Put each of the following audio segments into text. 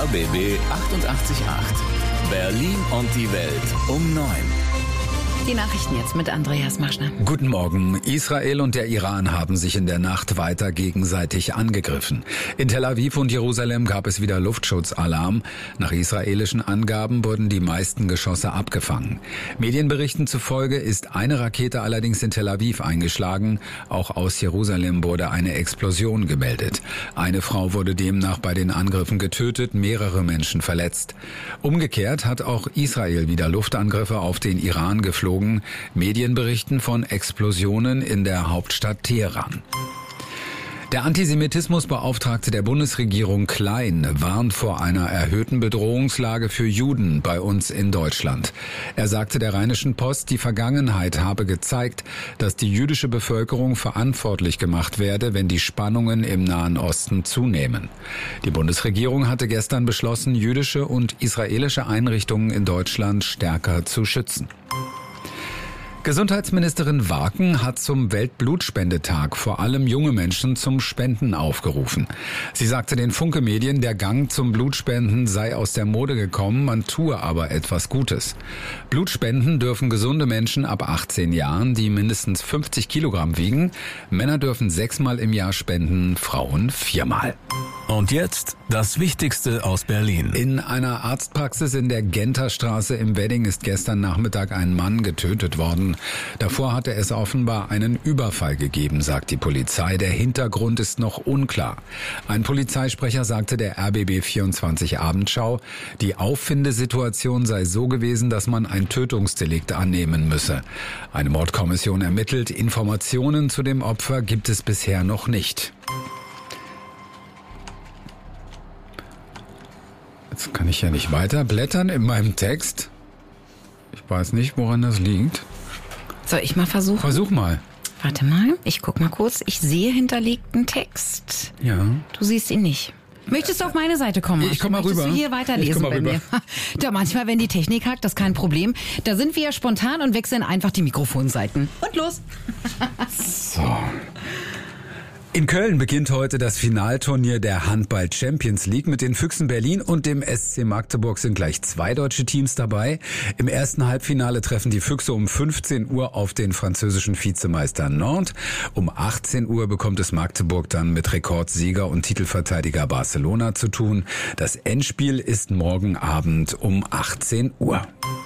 RBB 88.8. Berlin und die Welt um 9. Die Nachrichten jetzt mit Andreas Maschner. Guten Morgen. Israel und der Iran haben sich in der Nacht weiter gegenseitig angegriffen. In Tel Aviv und Jerusalem gab es wieder Luftschutzalarm. Nach israelischen Angaben wurden die meisten Geschosse abgefangen. Medienberichten zufolge ist eine Rakete allerdings in Tel Aviv eingeschlagen. Auch aus Jerusalem wurde eine Explosion gemeldet. Eine Frau wurde demnach bei den Angriffen getötet, mehrere Menschen verletzt. Umgekehrt hat auch Israel wieder Luftangriffe auf den Iran geflogen. Medien berichten von Explosionen in der Hauptstadt Teheran. Der Antisemitismusbeauftragte der Bundesregierung Klein warnt vor einer erhöhten Bedrohungslage für Juden bei uns in Deutschland. Er sagte der Rheinischen Post, die Vergangenheit habe gezeigt, dass die jüdische Bevölkerung verantwortlich gemacht werde, wenn die Spannungen im Nahen Osten zunehmen. Die Bundesregierung hatte gestern beschlossen, jüdische und israelische Einrichtungen in Deutschland stärker zu schützen. Gesundheitsministerin Waken hat zum Weltblutspendetag vor allem junge Menschen zum Spenden aufgerufen. Sie sagte den Funke Medien, der Gang zum Blutspenden sei aus der Mode gekommen, man tue aber etwas Gutes. Blutspenden dürfen gesunde Menschen ab 18 Jahren, die mindestens 50 Kilogramm wiegen. Männer dürfen 6-mal im Jahr spenden, Frauen 4-mal. Und jetzt das Wichtigste aus Berlin. In einer Arztpraxis in der Genterstraße im Wedding ist gestern Nachmittag ein Mann getötet worden. Davor hatte es offenbar einen Überfall gegeben, sagt die Polizei. Der Hintergrund ist noch unklar. Ein Polizeisprecher sagte der RBB 24 Abendschau, die Auffindesituation sei so gewesen, dass man ein Tötungsdelikt annehmen müsse. Eine Mordkommission ermittelt. Informationen zu dem Opfer gibt es bisher noch nicht. Jetzt kann ich ja nicht weiter blättern in meinem Text. Ich weiß nicht, woran das liegt. Soll ich mal versuchen? Versuch mal. Warte mal, ich guck mal kurz. Ich sehe hinterlegten Text. Ja. Du siehst ihn nicht. Möchtest du auf meine Seite kommen? Ich komm mal rüber. Möchtest du hier weiterlesen bei mir? Da manchmal, wenn die Technik hakt, das ist kein Problem. Da sind wir ja spontan und wechseln einfach die Mikrofonseiten. Und los. So. In Köln beginnt heute das Finalturnier der Handball Champions League. Mit den Füchsen Berlin und dem SC Magdeburg sind gleich 2 deutsche Teams dabei. Im ersten Halbfinale treffen die Füchse um 15 Uhr auf den französischen Vizemeister Nantes. Um 18 Uhr bekommt es Magdeburg dann mit Rekordsieger und Titelverteidiger Barcelona zu tun. Das Endspiel ist morgen Abend um 18 Uhr.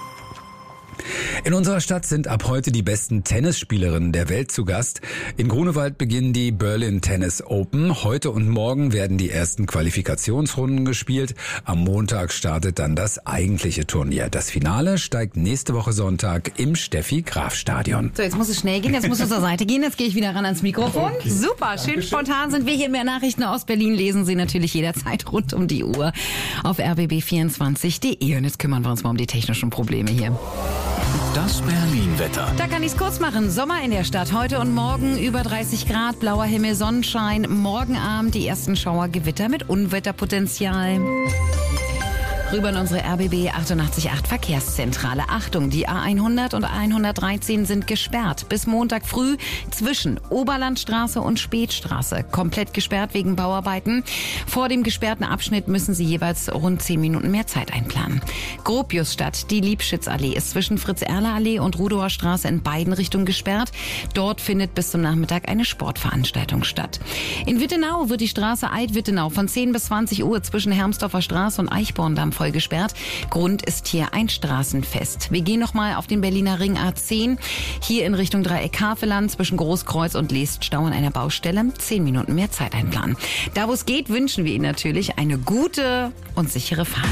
In unserer Stadt sind ab heute die besten Tennisspielerinnen der Welt zu Gast. In Grunewald beginnen die Berlin Tennis Open. Heute und morgen werden die ersten Qualifikationsrunden gespielt. Am Montag startet dann das eigentliche Turnier. Das Finale steigt nächste Woche Sonntag im Steffi-Graf-Stadion. So, jetzt muss es schnell gehen. Jetzt muss es zur Seite gehen. Jetzt gehe ich wieder ran ans Mikrofon. Okay. Super, schön spontan sind wir hier. Mehr Nachrichten aus Berlin lesen Sie natürlich jederzeit rund um die Uhr auf rbb24.de. Und jetzt kümmern wir uns mal um die technischen Probleme hier. Das Berlin-Wetter. Da kann ich es kurz machen. Sommer in der Stadt. Heute und morgen über 30 Grad, blauer Himmel, Sonnenschein. Morgen Abend die ersten Schauergewitter mit Unwetterpotenzial. Rüber in unsere RBB 88.8 Verkehrszentrale. Achtung, die A100 und A113 sind gesperrt. Bis Montag früh zwischen Oberlandstraße und Spätstraße. Komplett gesperrt wegen Bauarbeiten. Vor dem gesperrten Abschnitt müssen Sie jeweils rund 10 Minuten mehr Zeit einplanen. Gropiusstadt, die Liebschitzallee ist zwischen Fritz-Erler-Allee und Rudower Straße in beiden Richtungen gesperrt. Dort findet bis zum Nachmittag eine Sportveranstaltung statt. In Wittenau wird die Straße Alt-Wittenau von 10 bis 20 Uhr zwischen Hermsdorfer Straße und Eichborndamm voll gesperrt. Grund ist hier ein Straßenfest. Wir gehen nochmal auf den Berliner Ring A10. Hier in Richtung Dreieck Haveland zwischen Großkreuz und Leest Stau an einer Baustelle. 10 Minuten mehr Zeit einplanen. Da wo es geht, wünschen wir Ihnen natürlich eine gute und sichere Fahrt.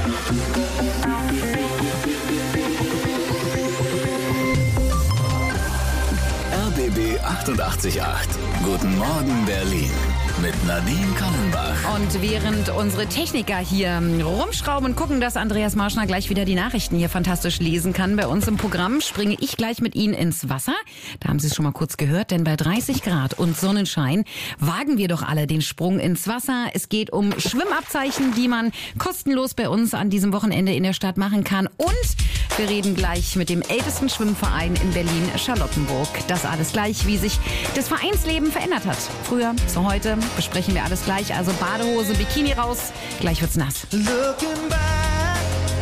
RBB 88.8. Guten Morgen Berlin. Mit Nadine Kallenbach. Und während unsere Techniker hier rumschrauben und gucken, dass Andreas Marschner gleich wieder die Nachrichten hier fantastisch lesen kann, bei uns im Programm springe ich gleich mit Ihnen ins Wasser. Da haben Sie es schon mal kurz gehört, denn bei 30 Grad und Sonnenschein wagen wir doch alle den Sprung ins Wasser. Es geht um Schwimmabzeichen, die man kostenlos bei uns an diesem Wochenende in der Stadt machen kann. Und Wir reden gleich mit dem ältesten Schwimmverein in Berlin-Charlottenburg. Das alles gleich, wie sich das Vereinsleben verändert hat. Früher zu heute besprechen wir alles gleich. Also Badehose, Bikini raus. Gleich wird's nass. Looking back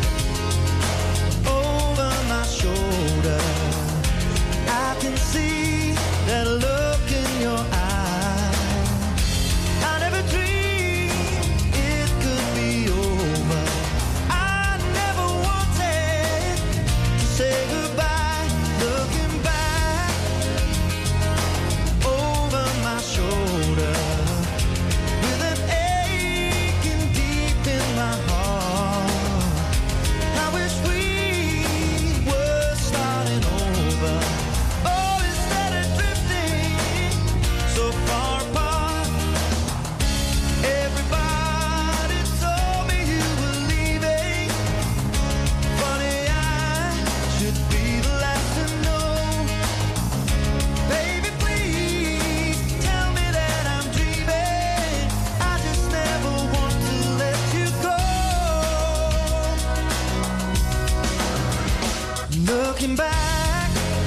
over my shoulder, I can see that look in your eye. I never dreamed it could be over. I never wanted to say goodbye. Looking back over my shoulder, with an aching deep in my heart. I wish we were starting over. Oh, instead of drifting so far apart. Everybody told me you were leaving. Funny, I should be the last to know. Baby, please tell me that I'm dreaming. I just never want to let you go. Looking back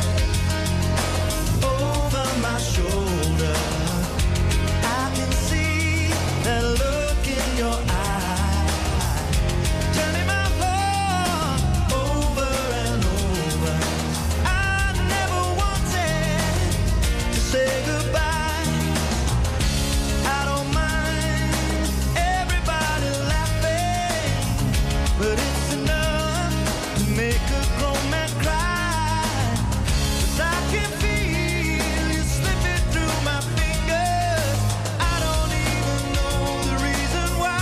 over my shoulder, I can see that look in your eye, turning my heart over and over. I never wanted to say goodbye. I don't mind everybody laughing, but it's enough to make a grown man cry. 'Cause I can feel you slipping through my fingers. I don't even know the reason why.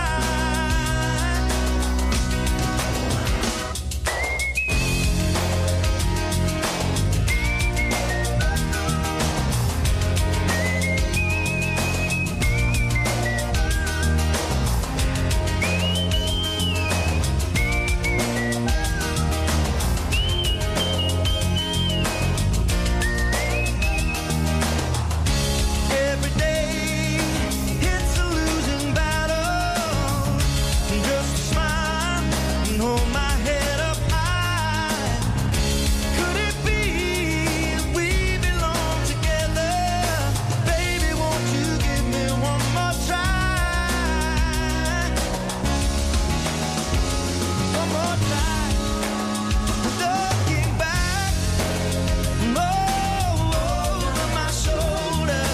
Every day it's a losing battle. Just smile and hold my head up high. Could it be we belong together? Baby, won't you give me one more try? One more try. Looking back over my shoulder,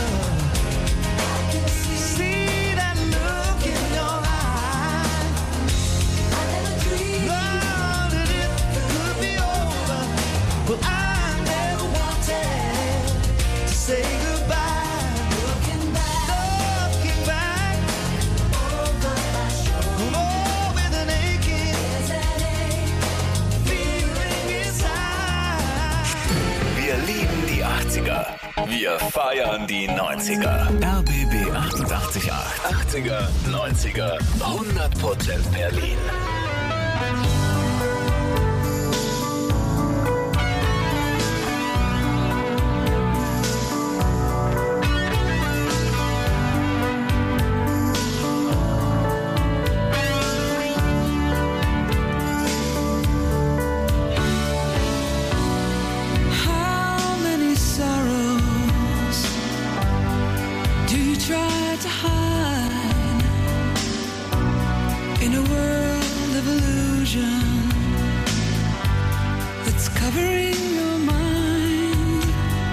see that look in your eye. I never dreamed that it could be over. Well, I never wanted to say goodbye. Looking back over my shoulder, oh, with an aching feeling inside. Wir lieben die 80er. Wir feiern die 90er. RBB 88.8. 80er, 90er, 100% Berlin. How many sorrows do you try to hide in a world of illusion that's covering your mind?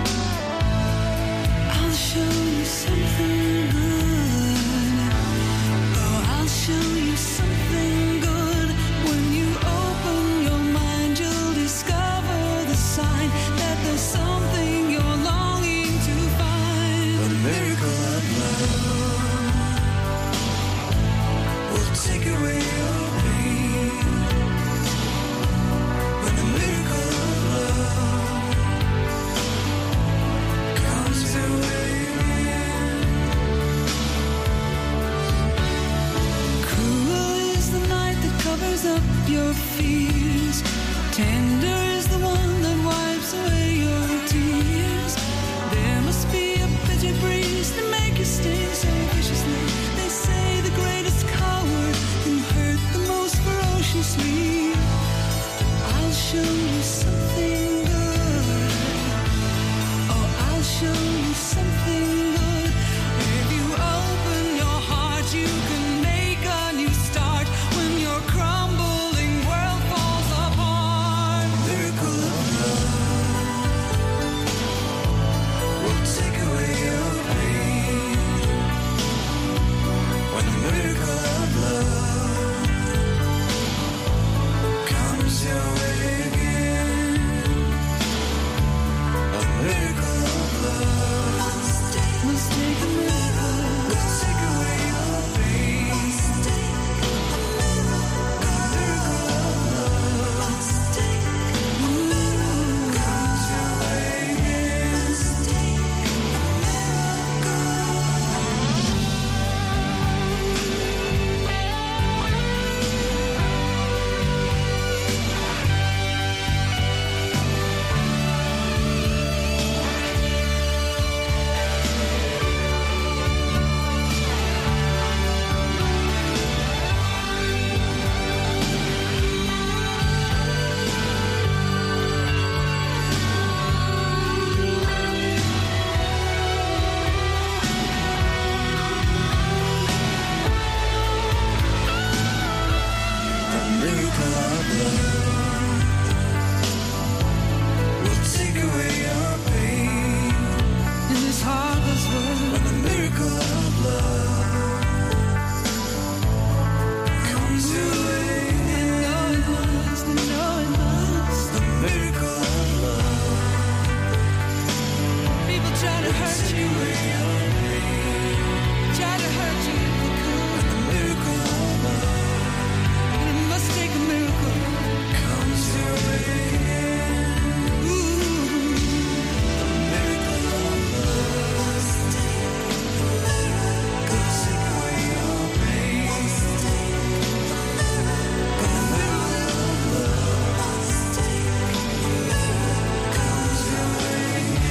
I'll show you something good. Oh, I'll show you something good. When you open your mind, you'll discover the sign that there's something you're longing to find. A miracle of love will take away your pain. When the miracle of love comes your way. Cruel is the night that covers up your fears. Tender is the one that wipes away your tears. There must be a bitter breeze to make you stay so viciously. They say the greatest coward can hurt the most ferociously. I'll show miracle of love will take away your pain. In this heartless world, When the miracle of love comes your way, know it must, know it must. the miracle of love People try to hurt take you, away your pain. try to hurt you if they could. The miracle of love And it must take a miracle. comes your way. Miracle of love will take away your pain. The miracle of love comes your way.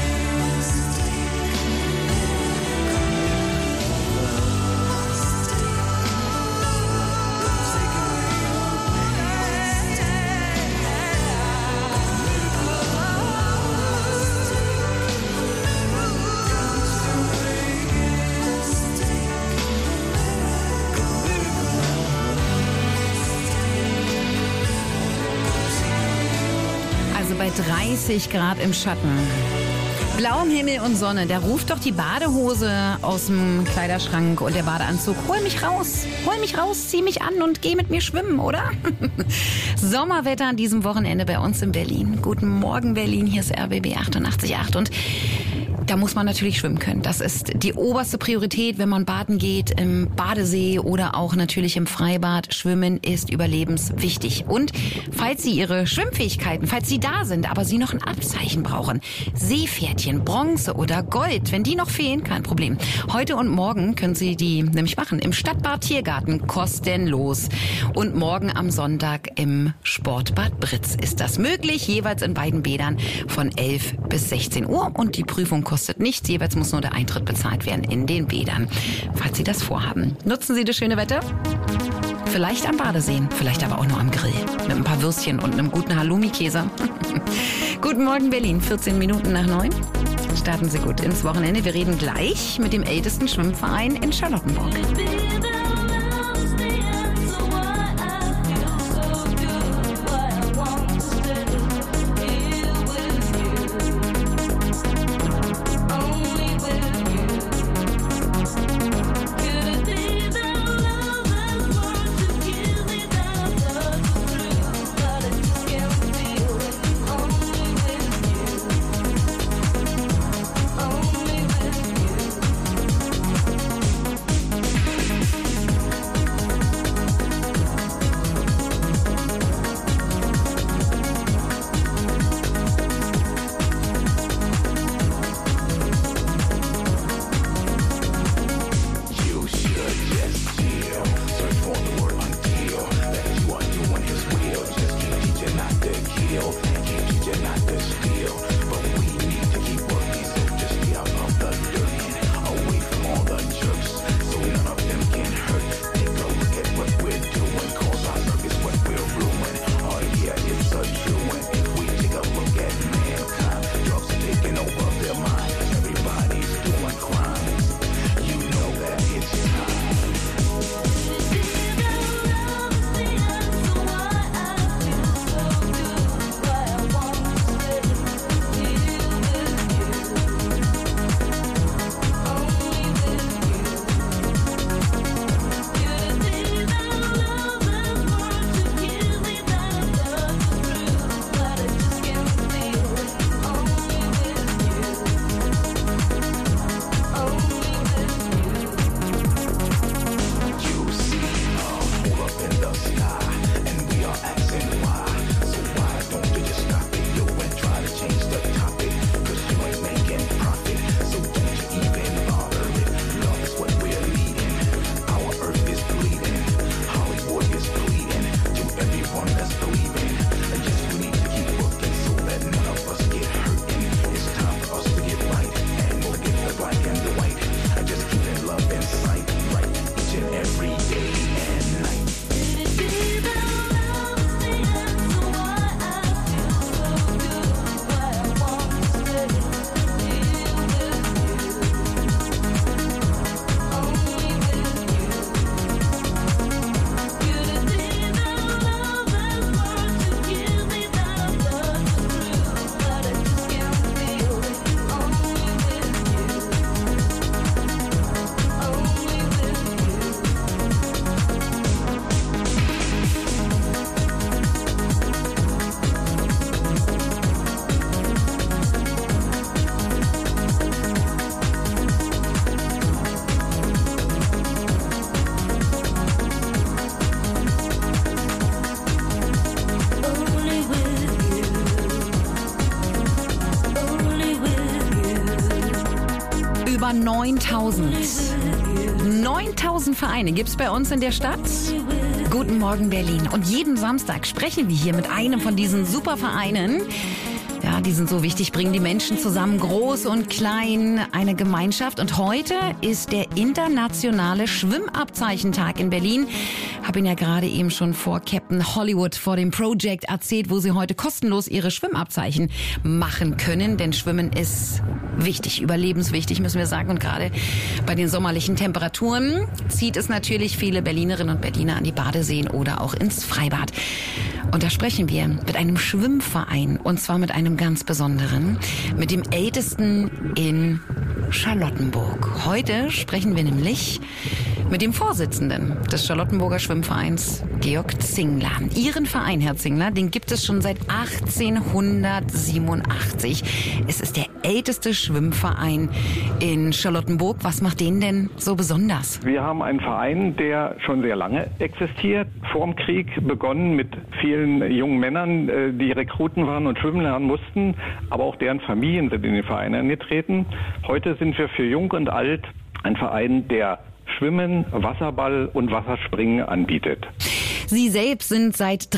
Also bei 30 Grad im Schatten. Blauem Himmel und Sonne, da ruft doch die Badehose aus dem Kleiderschrank und der Badeanzug. Hol mich raus, zieh mich an und geh mit mir schwimmen, oder? Sommerwetter an diesem Wochenende bei uns in Berlin. Guten Morgen Berlin, hier ist RBB 88.8 und da muss man natürlich schwimmen können. Das ist die oberste Priorität, wenn man baden geht, im Badesee oder auch natürlich im Freibad. Schwimmen ist überlebenswichtig. Und falls Sie Ihre Schwimmfähigkeiten, falls Sie da sind, aber Sie noch ein Abzeichen brauchen, Seepferdchen, Bronze oder Gold, wenn die noch fehlen, kein Problem. Heute und morgen können Sie die nämlich machen im Stadtbad Tiergarten, kostenlos. Und morgen am Sonntag im Sportbad Britz ist das möglich, jeweils in beiden Bädern von 11 bis 16 Uhr. Und die Prüfung kostet nichts, jeweils muss nur der Eintritt bezahlt werden in den Bädern, falls Sie das vorhaben. Nutzen Sie das schöne Wetter? Vielleicht am Badesee, vielleicht aber auch nur am Grill. Mit ein paar Würstchen und einem guten Halloumi-Käse. Guten Morgen Berlin, 14 Minuten nach 9. Starten Sie gut ins Wochenende. Wir reden gleich mit dem ältesten Schwimmverein in Charlottenburg. Über 9000. 9000 Vereine gibt's bei uns in der Stadt. Guten Morgen Berlin. Und jeden Samstag sprechen wir hier mit einem von diesen Supervereinen. Ja, die sind so wichtig, bringen die Menschen zusammen, groß und klein, eine Gemeinschaft. Und heute ist der internationale Schwimmabzeichentag in Berlin. Habe Ihnen ja gerade eben schon vor Captain Hollywood, vor dem Project erzählt, wo Sie heute kostenlos Ihre Schwimmabzeichen machen können. Denn Schwimmen ist wichtig, überlebenswichtig, müssen wir sagen. Und gerade bei den sommerlichen Temperaturen zieht es natürlich viele Berlinerinnen und Berliner an die Badeseen oder auch ins Freibad. Und da sprechen wir mit einem Schwimmverein, und zwar mit einem ganz besonderen, mit dem ältesten in Charlottenburg. Heute sprechen wir nämlich mit dem Vorsitzenden des Charlottenburger Schwimmvereins, Georg Zingler. Ihren Verein, Herr Zingler, den gibt es schon seit 1887. Es ist der älteste Schwimmverein in Charlottenburg. Was macht den denn so besonders? Wir haben einen Verein, der schon sehr lange existiert. Vor dem Krieg begonnen mit vielen jungen Männern, die Rekruten waren und schwimmen lernen mussten, aber auch deren Familien sind in den Verein eingetreten. Heute sind wir für Jung und Alt ein Verein, der Schwimmen, Wasserball und Wasserspringen anbietet. Sie selbst sind seit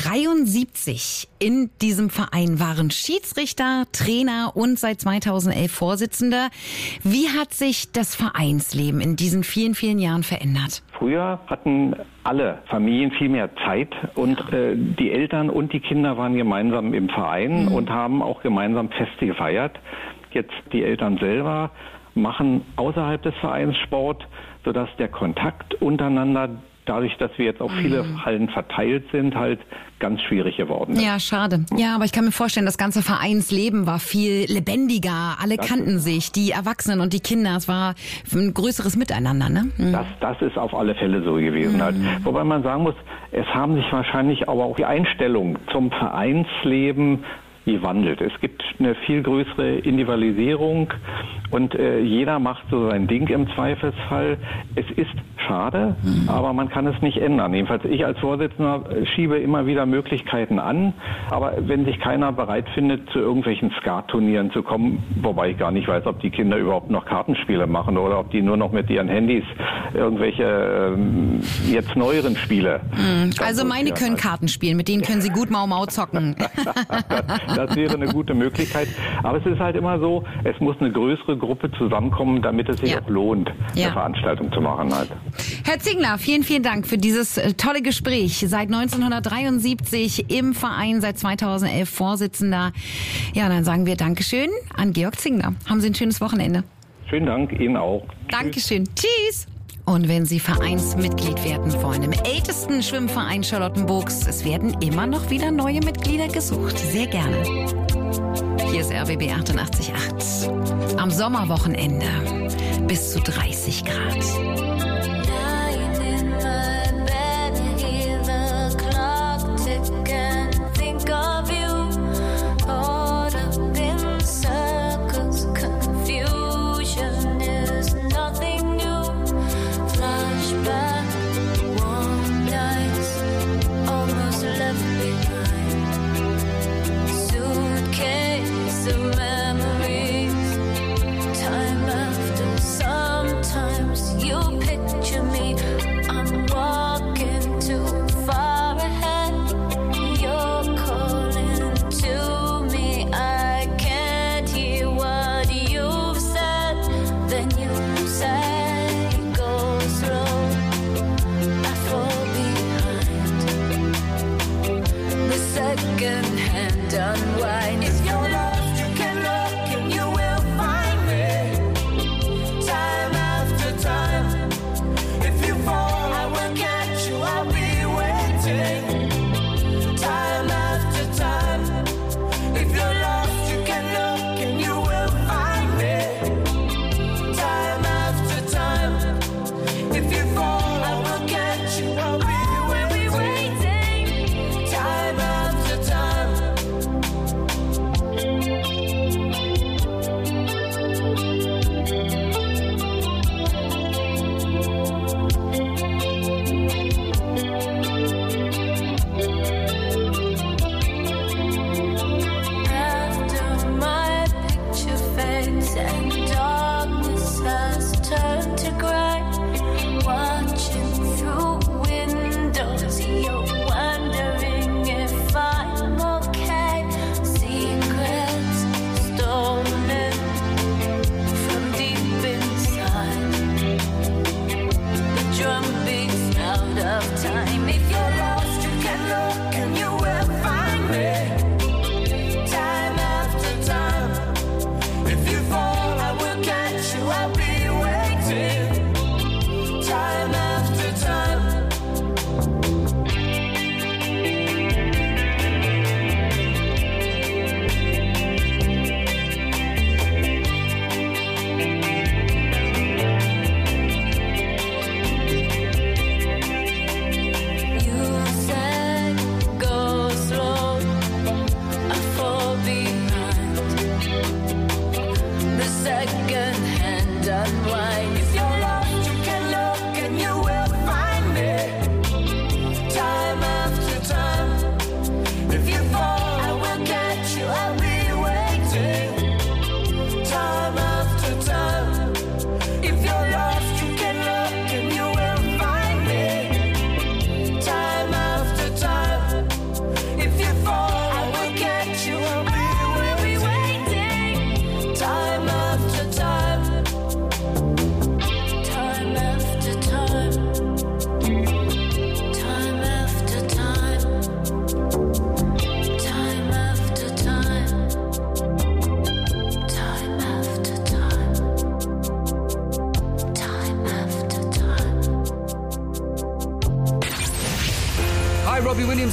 73 in diesem Verein, waren Schiedsrichter, Trainer und seit 2011 Vorsitzender. Wie hat sich das Vereinsleben in diesen vielen, vielen Jahren verändert? Früher hatten alle Familien viel mehr Zeit und die Eltern und die Kinder waren gemeinsam im Verein und haben auch gemeinsam Feste gefeiert. Jetzt die Eltern selber machen außerhalb des Vereins Sport, sodass der Kontakt untereinander, dadurch, dass wir jetzt auf viele Hallen verteilt sind, halt ganz schwierig geworden ist. Ja, schade. Ja, aber ich kann mir vorstellen, das ganze Vereinsleben war viel lebendiger. Alle kannten sich, die Erwachsenen und die Kinder. Es war ein größeres Miteinander, ne? Das ist auf alle Fälle so gewesen. Halt. Wobei man sagen muss, es haben sich wahrscheinlich aber auch die Einstellungen zum Vereinsleben gewandelt. Es gibt eine viel größere Individualisierung und jeder macht so sein Ding im Zweifelsfall. Es ist schade, aber man kann es nicht ändern. Jedenfalls ich als Vorsitzender schiebe immer wieder Möglichkeiten an, aber wenn sich keiner bereit findet, zu irgendwelchen Skat-Turnieren zu kommen, wobei ich gar nicht weiß, ob die Kinder überhaupt noch Kartenspiele machen oder ob die nur noch mit ihren Handys irgendwelche jetzt neueren Spiele. Also meine können Karten spielen, mit denen können sie gut Mau zocken. Das wäre eine gute Möglichkeit. Aber es ist halt immer so, es muss eine größere Gruppe zusammenkommen, damit es sich auch lohnt, eine Veranstaltung zu machen halt. Herr Zingler, vielen, vielen Dank für dieses tolle Gespräch. Seit 1973 im Verein, seit 2011 Vorsitzender. Ja, dann sagen wir Dankeschön an Georg Zingler. Haben Sie ein schönes Wochenende. Schönen Dank, Ihnen auch. Dankeschön. Tschüss. Und wenn Sie Vereinsmitglied werden wollen, im ältesten Schwimmverein Charlottenburgs, es werden immer noch wieder neue Mitglieder gesucht. Sehr gerne. Hier ist RBB 88.8. Am Sommerwochenende bis zu 30 Grad.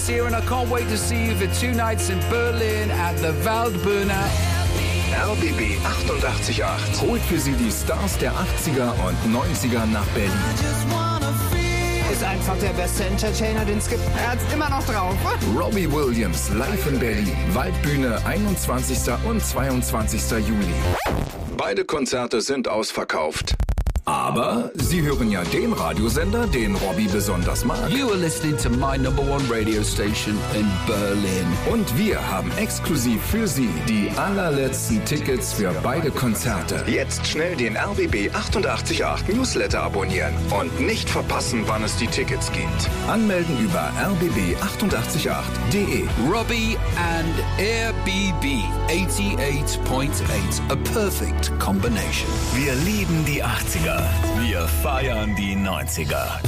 this year, and I can't wait to see you for 2 nights in Berlin at the Waldbühne. RBB 88.8 holt für Sie die Stars der 80er und 90er nach Berlin. Ist einfach der beste Entertainer, den es gibt. Er hat's immer noch drauf. Robbie Williams live in Berlin. Waldbühne 21. und 22. Juli. Beide Konzerte sind ausverkauft. Aber Sie hören ja den Radiosender, den Robbie besonders mag. You are listening to my #1 radio station in Berlin. Und wir haben exklusiv für Sie die allerletzten Tickets für beide Konzerte. Jetzt schnell den RBB 88.8 Newsletter abonnieren und nicht verpassen, wann es die Tickets gibt. Anmelden über rbb888.de. Robbie and RBB 88.8. A perfect combination. Wir lieben die 80er. Wir feiern die 90er.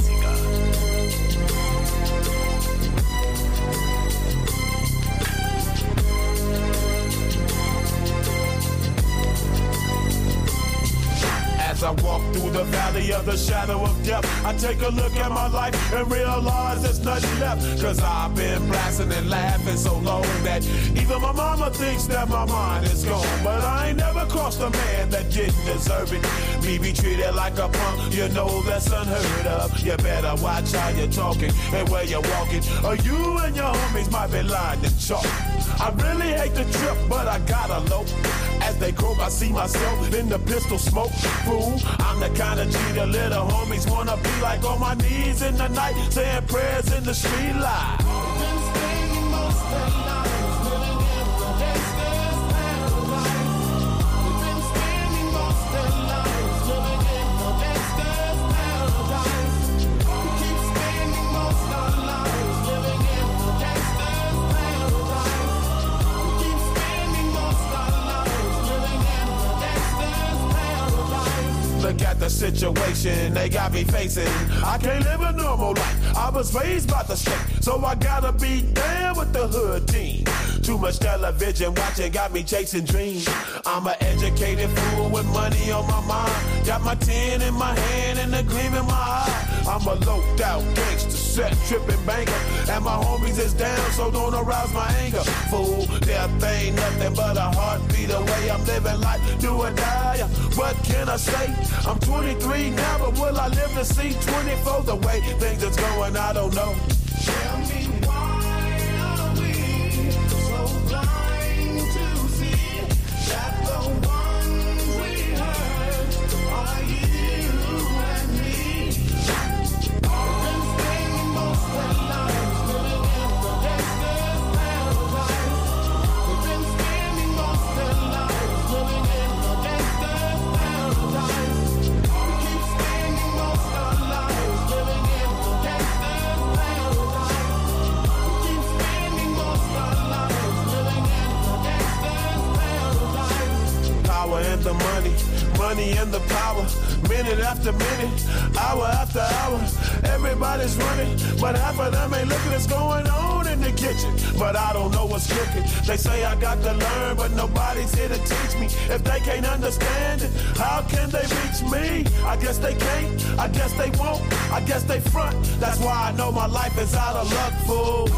As I walk through the valley of the shadow of death, I take a look at my life and realize there's nothing left. Cause I've been blasting and laughing so long that even my mama thinks that my mind is gone. But I ain't never crossed a man that didn't deserve it. Me be treated like a punk, you know that's unheard of. You better watch how you're talking and where you're walking, or you and your homies might be lying to chalk. I really hate the trip, but I gotta low. As they croak, I see myself in the pistol smoke. Fool, I'm the kind of G the little homies wanna be like, on my knees in the night, saying prayers in the street light. Look at the situation they got me facing. I can't live a normal life. I was raised by the state, so I gotta be down with the hood team. Too much television watching got me chasing dreams. I'm an educated fool with money on my mind. Got my 10 in my hand and a gleam in my eye. I'm a loped out gangster, set tripping banker, and my homies is down, so don't arouse my anger. Fool, death ain't nothing but a heartbeat away. I'm living life, do or die. What can I say? I'm 23 now, but will I live to see 24? The way things is going, I don't know. Tell me why are we so blind to see that the ones we hurt are you and me? We've been spending most of our lives living in the gangster's paradise. We've been spending most of our lives living in the gangster's paradise. And the money and the power, minute after minute, hour after hour, everybody's running, but half of them ain't looking what's going on in the kitchen. But I don't know what's cooking. They say I got to learn, but nobody's here to teach me. If they can't understand it, how can they reach me? I guess they can't, I guess they won't, I guess they front. That's why I know my life is out of luck, fool.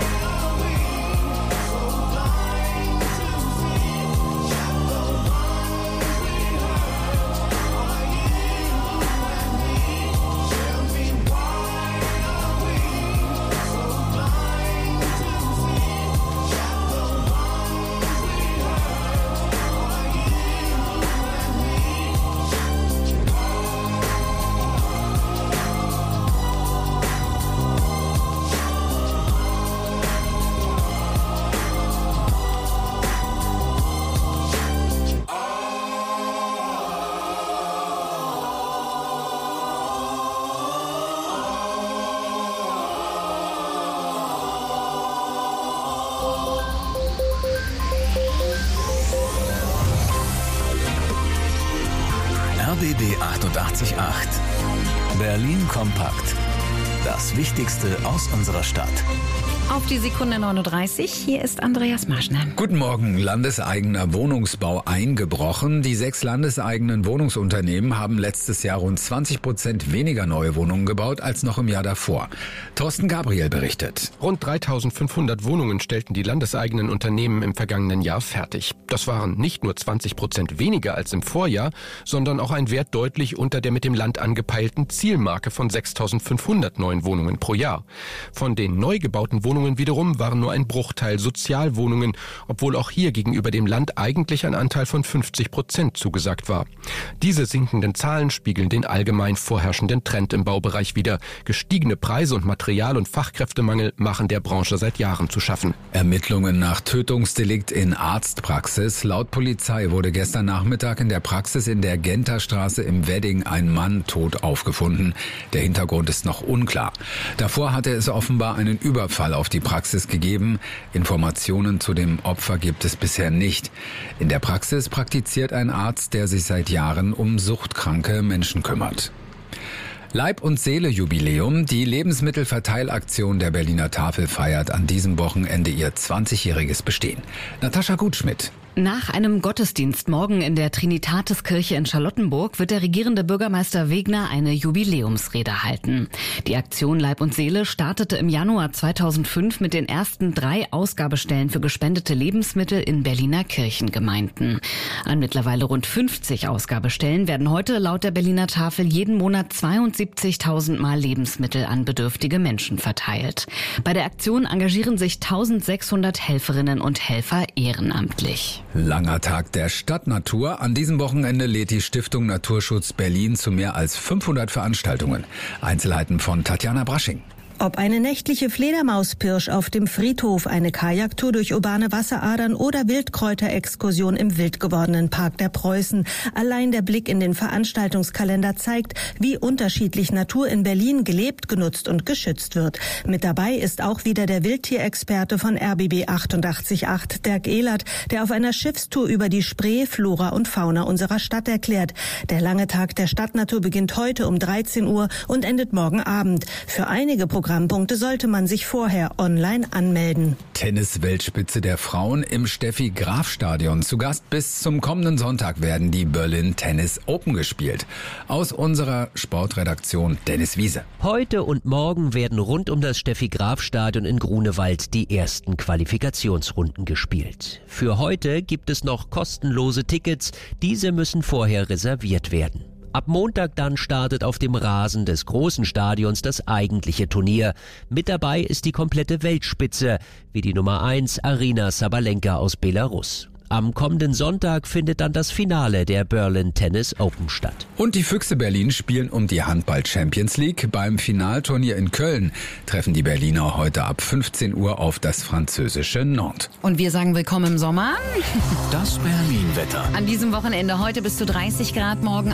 One RBB 888. Berlin kompakt. Das Wichtigste aus unserer Stadt. Auf die Sekunde 39, hier ist Andreas Marschner. Guten Morgen. Landeseigener Wohnungsbau eingebrochen. Die 6 landeseigenen Wohnungsunternehmen haben letztes Jahr rund 20% weniger neue Wohnungen gebaut als noch im Jahr davor. Thorsten Gabriel berichtet. Rund 3.500 Wohnungen stellten die landeseigenen Unternehmen im vergangenen Jahr fertig. Das waren nicht nur 20% weniger als im Vorjahr, sondern auch ein Wert deutlich unter der mit dem Land angepeilten Zielmarke von 6.500 neuen Wohnungen pro Jahr. Von den neu gebauten Wohnungen wiederum waren nur ein Bruchteil Sozialwohnungen, obwohl auch hier gegenüber dem Land eigentlich ein Anteil von 50% zugesagt war. Diese sinkenden Zahlen spiegeln den allgemein vorherrschenden Trend im Baubereich wider. Gestiegene Preise und Material- und Fachkräftemangel machen der Branche seit Jahren zu schaffen. Ermittlungen nach Tötungsdelikt in Arztpraxis. Laut Polizei wurde gestern Nachmittag in der Praxis in der Genterstraße im Wedding ein Mann tot aufgefunden. Der Hintergrund ist noch unklar. Davor hatte es offenbar einen Überfall auf die Praxis gegeben. Informationen zu dem Opfer gibt es bisher nicht. In der Praxis praktiziert ein Arzt, der sich seit Jahren um suchtkranke Menschen kümmert. Leib- und Seele-Jubiläum. Die Lebensmittelverteilaktion der Berliner Tafel feiert an diesem Wochenende ihr 20-jähriges Bestehen. Natascha Gutschmidt. Nach einem Gottesdienst morgen in der Trinitatiskirche in Charlottenburg wird der regierende Bürgermeister Wegner eine Jubiläumsrede halten. Die Aktion Leib und Seele startete im Januar 2005 mit den ersten 3 Ausgabestellen für gespendete Lebensmittel in Berliner Kirchengemeinden. An mittlerweile rund 50 Ausgabestellen werden heute laut der Berliner Tafel jeden Monat 72.000 Mal Lebensmittel an bedürftige Menschen verteilt. Bei der Aktion engagieren sich 1.600 Helferinnen und Helfer ehrenamtlich. Langer Tag der Stadtnatur. An diesem Wochenende lädt die Stiftung Naturschutz Berlin zu mehr als 500 Veranstaltungen. Einzelheiten von Tatjana Brasching. Ob eine nächtliche Fledermauspirsch auf dem Friedhof, eine Kajaktour durch urbane Wasseradern oder Wildkräuterexkursion im wild gewordenen Park der Preußen. Allein der Blick in den Veranstaltungskalender zeigt, wie unterschiedlich Natur in Berlin gelebt, genutzt und geschützt wird. Mit dabei ist auch wieder der Wildtierexperte von RBB 888, Dirk Ehlert, der auf einer Schiffstour über die Spree, Flora und Fauna unserer Stadt erklärt. Der lange Tag der Stadtnatur beginnt heute um 13 Uhr und endet morgen Abend. Für einige Programmpunkte sollte man sich vorher online anmelden. Tennis-Weltspitze der Frauen im Steffi-Graf-Stadion. Zu Gast bis zum kommenden Sonntag werden die Berlin Tennis Open gespielt. Aus unserer Sportredaktion Dennis Wiese. Heute und morgen werden rund um das Steffi-Graf-Stadion in Grunewald die ersten Qualifikationsrunden gespielt. Für heute gibt es noch kostenlose Tickets. Diese müssen vorher reserviert werden. Ab Montag dann startet auf dem Rasen des großen Stadions das eigentliche Turnier. Mit dabei ist die komplette Weltspitze, wie die Nummer 1 Aryna Sabalenka aus Belarus. Am kommenden Sonntag findet dann das Finale der Berlin Tennis Open statt. Und die Füchse Berlin spielen um die Handball-Champions League. Beim Finalturnier in Köln treffen die Berliner heute ab 15 Uhr auf das französische Nantes. Und wir sagen willkommen im Sommer. Das Berlin-Wetter. An diesem Wochenende heute bis zu 30 Grad, morgen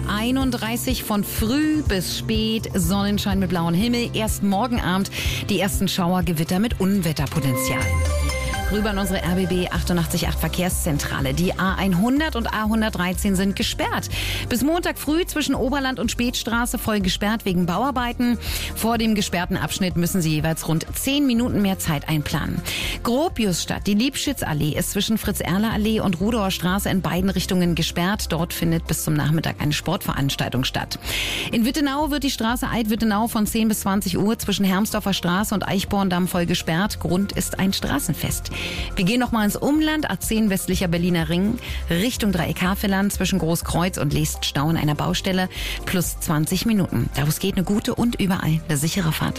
31, von früh bis spät, Sonnenschein mit blauem Himmel. Erst morgen Abend die ersten Schauergewitter mit Unwetterpotenzial. Rüber in unsere RBB 888 Verkehrszentrale. Die A100 und A113 sind gesperrt. Bis Montag früh zwischen Oberland und Spätstraße voll gesperrt wegen Bauarbeiten. Vor dem gesperrten Abschnitt müssen Sie jeweils rund 10 Minuten mehr Zeit einplanen. Gropiusstadt, die Liebschitzallee ist zwischen Fritz-Erler-Allee und Rudauer Straße in beiden Richtungen gesperrt. Dort findet bis zum Nachmittag eine Sportveranstaltung statt. In Wittenau wird die Straße Alt-Wittenau von 10 bis 20 Uhr zwischen Hermsdorfer Straße und Eichborndamm voll gesperrt. Grund ist ein Straßenfest. Wir gehen noch mal ins Umland, A10 westlicher Berliner Ring, Richtung Dreieck-Havelland zwischen Großkreuz und Leeststau in einer Baustelle, plus 20 Minuten. Da wo es geht, eine gute und überall eine sichere Fahrt.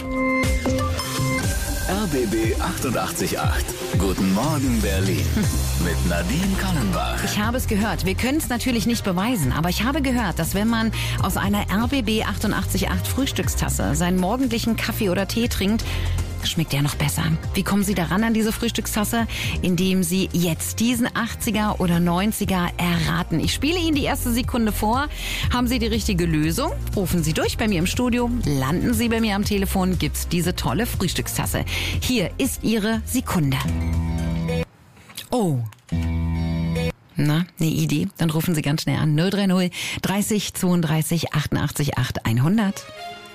RBB 888. Guten Morgen Berlin. Mit Nadine Kallenbach. Ich habe es gehört. Wir können es natürlich nicht beweisen, aber ich habe gehört, dass wenn man aus einer RBB 888 Frühstückstasse seinen morgendlichen Kaffee oder Tee trinkt, schmeckt ja noch besser. Wie kommen Sie daran an diese Frühstückstasse? Indem Sie jetzt diesen 80er oder 90er erraten. Ich spiele Ihnen die erste Sekunde vor. Haben Sie die richtige Lösung? Rufen Sie durch bei mir im Studio. Landen Sie bei mir am Telefon. Gibt's diese tolle Frühstückstasse. Hier ist Ihre Sekunde. Oh. Na, eine Idee? Dann rufen Sie ganz schnell an. 030 30 32 88 8 100.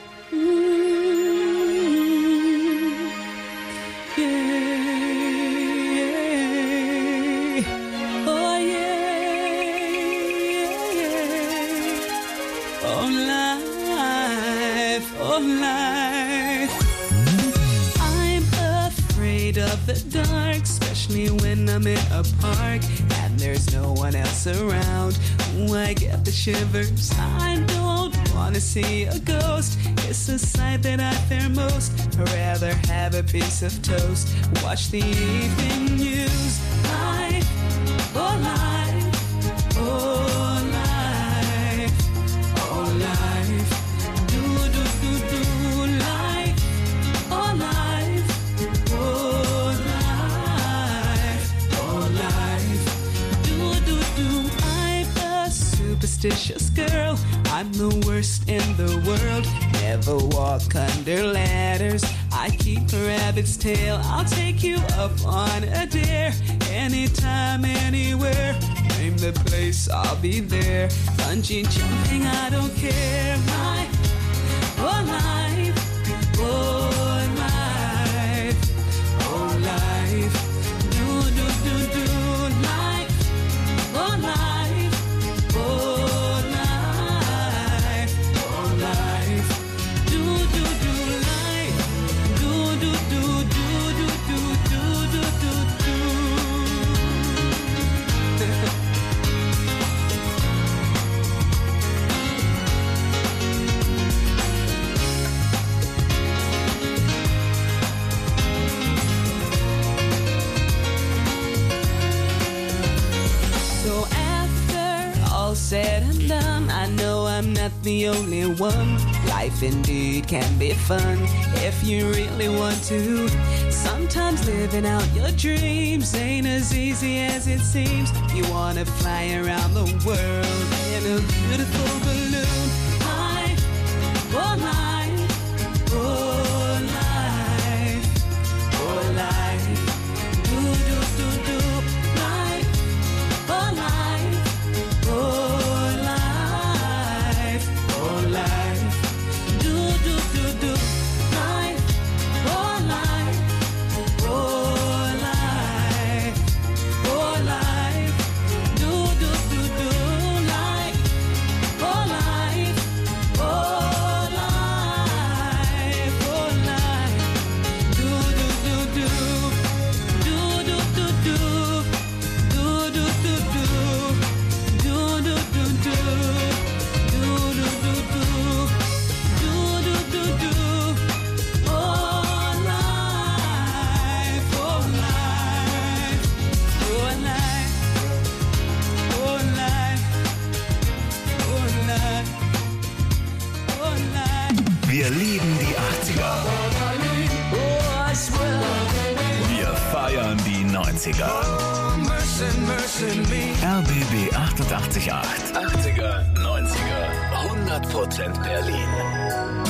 Of the dark, especially when I'm in a park and there's no one else around. Ooh, I get the shivers. I don't wanna see a ghost. It's a sight that I fear most. I'd rather have a piece of toast. Watch the evening news. Life, oh life, oh life, oh life. Do do do do life, oh life, oh life, oh life. Do do do. I'm a superstitious girl. I'm the worst in the world. Never walk under ladders. I keep a rabbit's tail. I'll take you up on a dare. Anytime, anywhere. Name the place, I'll be there. Bungee jumping, I don't care. Life, oh life, oh life, oh life. Do do do do life, oh life, oh life, oh life. Do do do life, do do do do do do do do do. So after all said and done, I know I'm not the only one. Life indeed can be fun if you really want to. Sometimes living out your dreams ain't as easy as it seems. You wanna fly around the world in a beautiful balloon. Life, oh life, oh life, oh life. Do do do do life, oh life, oh life, oh life. Do do do do life, oh life, oh life, oh life. Do do do do life, oh life, oh life, oh life. Do do do do, do do do do, do do do do, do do do do, do do do do, do do do do. Oh life, oh life, oh life, oh life, oh life, oh life. Wir lieben die 80er. Oh, I swear. Wir feiern die 90er. Oh, mercy, mercy me. RBB 88.8. 80er, 90er, 100% Berlin.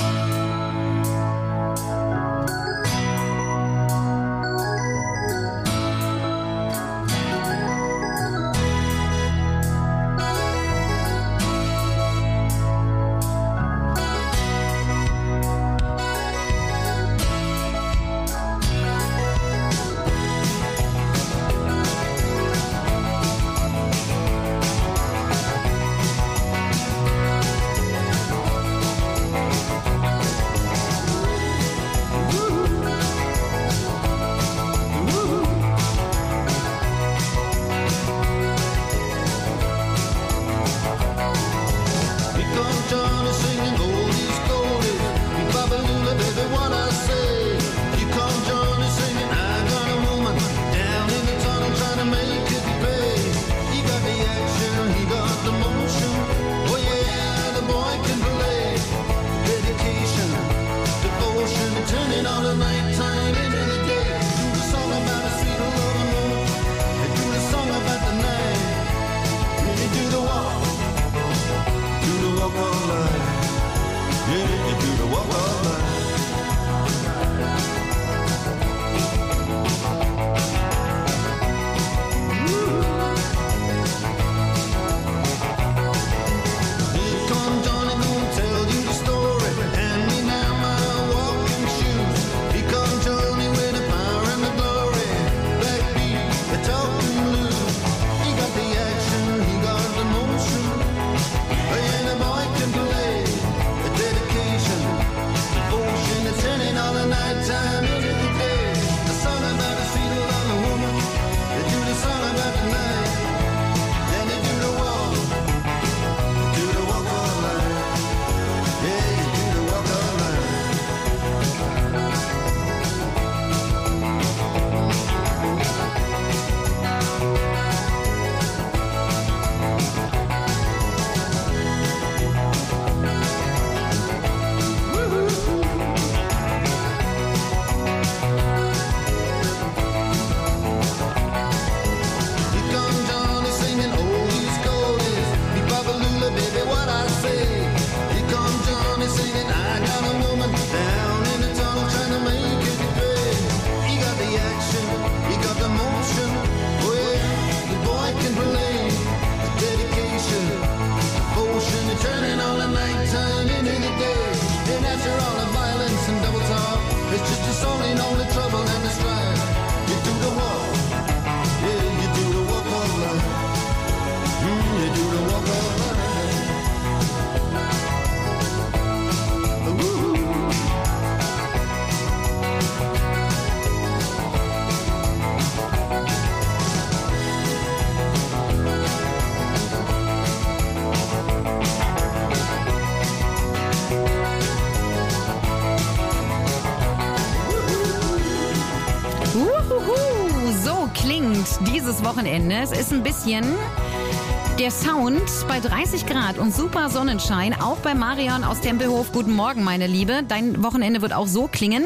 dieses Wochenende. Es ist ein bisschen der Sound bei 30 Grad und super Sonnenschein. Auch bei Marion aus Tempelhof. Guten Morgen, meine Liebe. Dein Wochenende wird auch so klingen.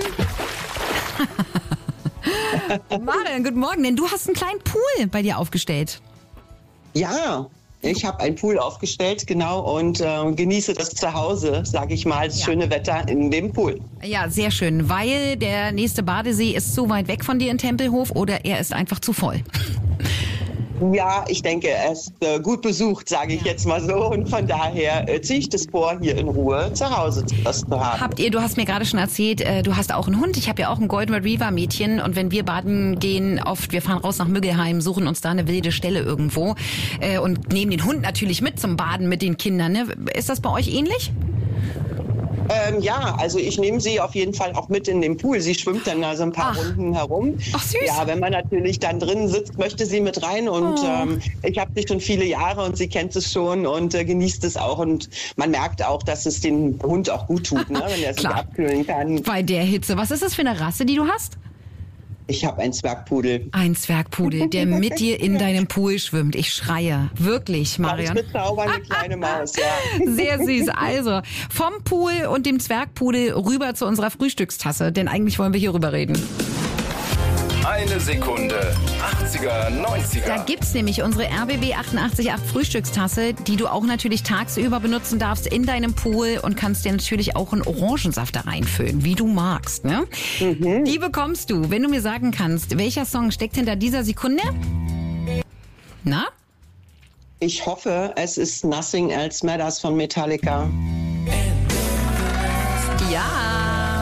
Marion, guten Morgen. Denn du hast einen kleinen Pool bei dir aufgestellt. Ja, ich habe einen Pool aufgestellt, genau, und genieße das zu Hause, sage ich mal, das schöne Wetter in dem Pool. Ja, sehr schön, weil der nächste Badesee ist zu weit weg von dir in Tempelhof oder er ist einfach zu voll? Ja, ich denke, er ist gut besucht, sage ich jetzt mal so. Und von daher ziehe ich das vor, hier in Ruhe zu Hause das zu haben. Du hast mir gerade schon erzählt, du hast auch einen Hund. Ich habe ja auch ein Golden Retriever Mädchen. Und wenn wir baden gehen, wir fahren raus nach Müggelheim, suchen uns da eine wilde Stelle irgendwo und nehmen den Hund natürlich mit zum Baden mit den Kindern. Ne? Ist das bei euch ähnlich? Ja, also ich nehme sie auf jeden Fall auch mit in den Pool. Sie schwimmt dann da so ein paar Runden herum. Ach, süß. Ja, wenn man natürlich dann drin sitzt, möchte sie mit rein. Und ich habe sie schon viele Jahre und sie kennt es schon und genießt es auch. Und man merkt auch, dass es dem Hund auch gut tut, ne, wenn er sich abkühlen kann. Bei der Hitze. Was ist das für eine Rasse, die du hast? Ich habe einen Zwergpudel. Ein Zwergpudel, der mit dir in deinem Pool schwimmt. Ich schreie. Wirklich, Marion. Ganz bezaubernd, eine kleine Maus, ja. Sehr süß. Also, vom Pool und dem Zwergpudel rüber zu unserer Frühstückstasse. Denn eigentlich wollen wir hier rüber reden. Eine Sekunde. 80er, 90er. Da gibt's nämlich unsere RBB 888 Frühstückstasse, die du auch natürlich tagsüber benutzen darfst in deinem Pool und kannst dir natürlich auch einen Orangensaft da reinfüllen, wie du magst. Ne? Die bekommst du, wenn du mir sagen kannst, welcher Song steckt hinter dieser Sekunde? Na? Ich hoffe, es ist Nothing Else Matters von Metallica. Ja.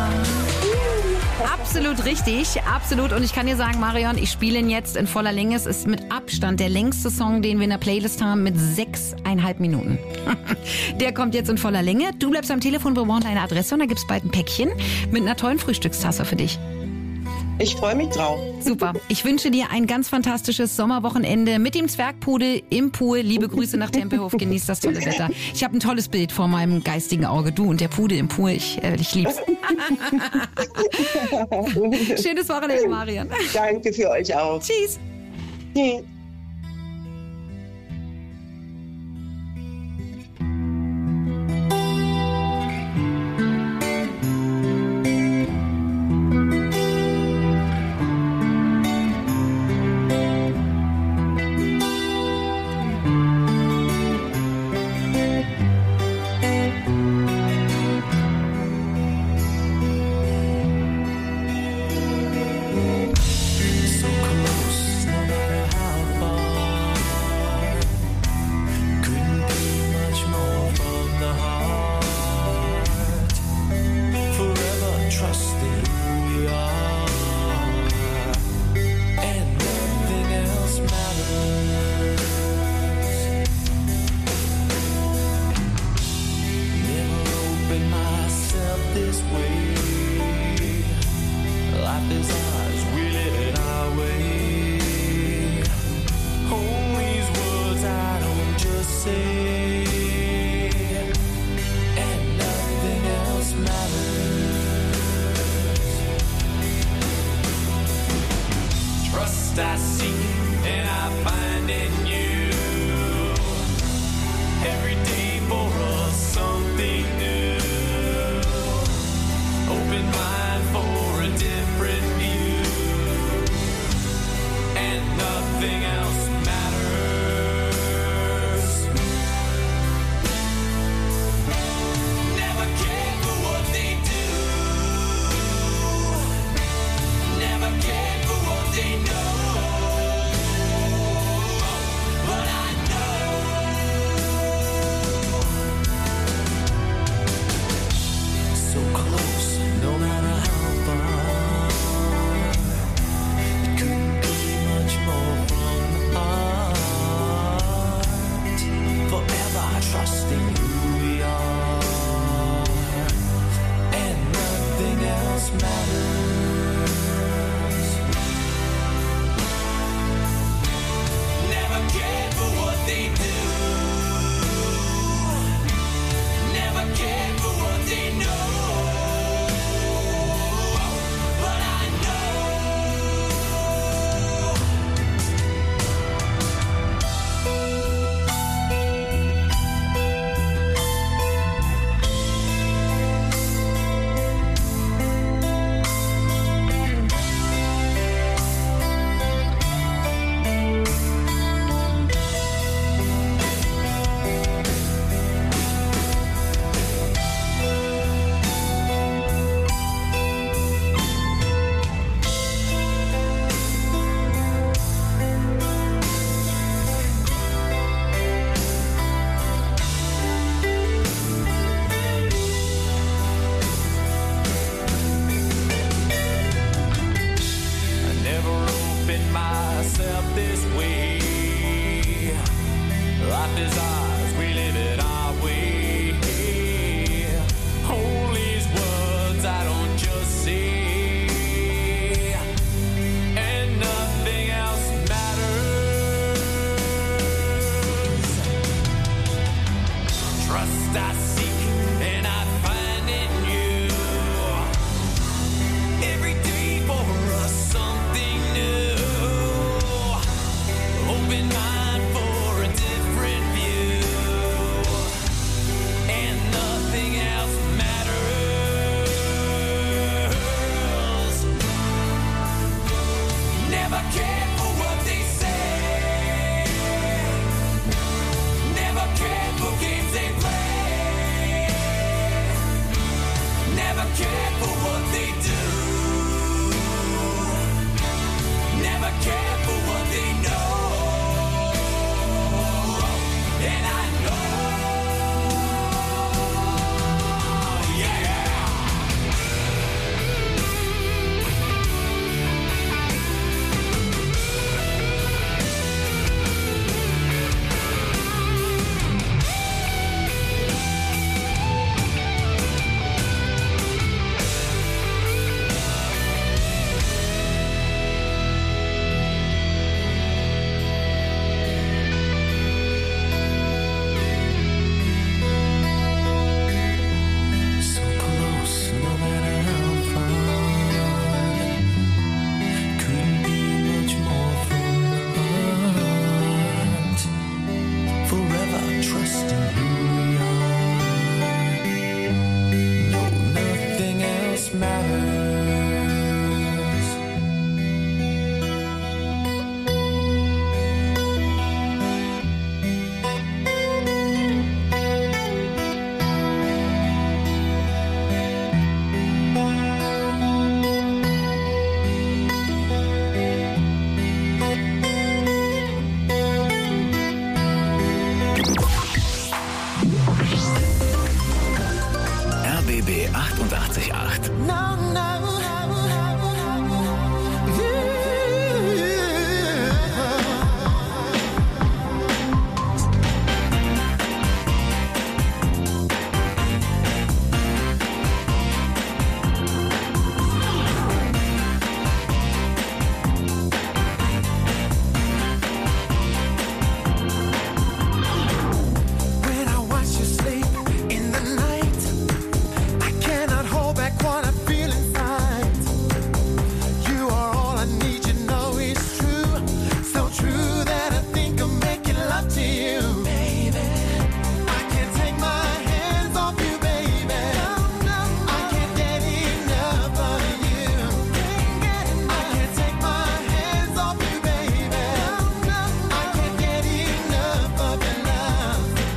Absolut richtig, absolut. Und ich kann dir sagen, Marion, ich spiele ihn jetzt in voller Länge. Es ist mit Abstand der längste Song, den wir in der Playlist haben, mit 6,5 Minuten. Der kommt jetzt in voller Länge. Du bleibst am Telefon, wir brauchen deine Adresse und da gibt's bald ein Päckchen mit einer tollen Frühstückstasse für dich. Ich freue mich drauf. Super. Ich wünsche dir ein ganz fantastisches Sommerwochenende mit dem Zwergpudel im Pool. Liebe Grüße nach Tempelhof. Genießt das tolle Wetter. Ich habe ein tolles Bild vor meinem geistigen Auge. Du und der Pudel im Pool. Ich lieb's. Schönes Wochenende, Marion. Danke für euch auch. Tschüss. Tschüss. So close, no matter how RBB 888. No, no. When I watch you sleep in the night, I cannot hold back what I feel inside. You are all I need, you know it's true. So true that I think I'm making love to you, baby. I can't take my hands off you, baby. I can't get enough of you. I can't take my hands off you, baby. I can't get enough of your love.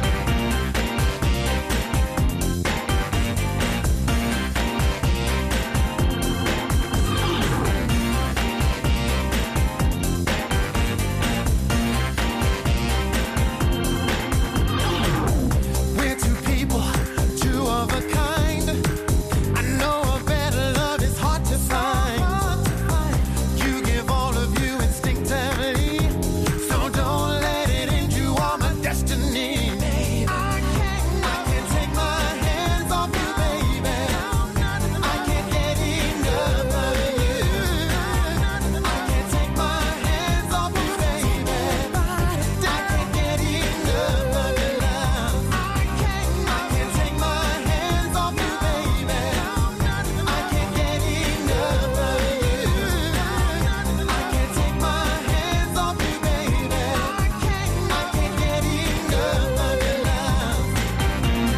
We're two people, two of a kind. I know a better love is hard to find. You give all of you instinctively, so don't let it end. You are my destiny. I can't take my hands off you, baby. I can't get enough of you. I can't take my hands off you, baby. I can't get enough of your love. I can't take my hands off you, baby. I can't get enough of you. I can't take my hands off you, baby. I can't get enough of your love.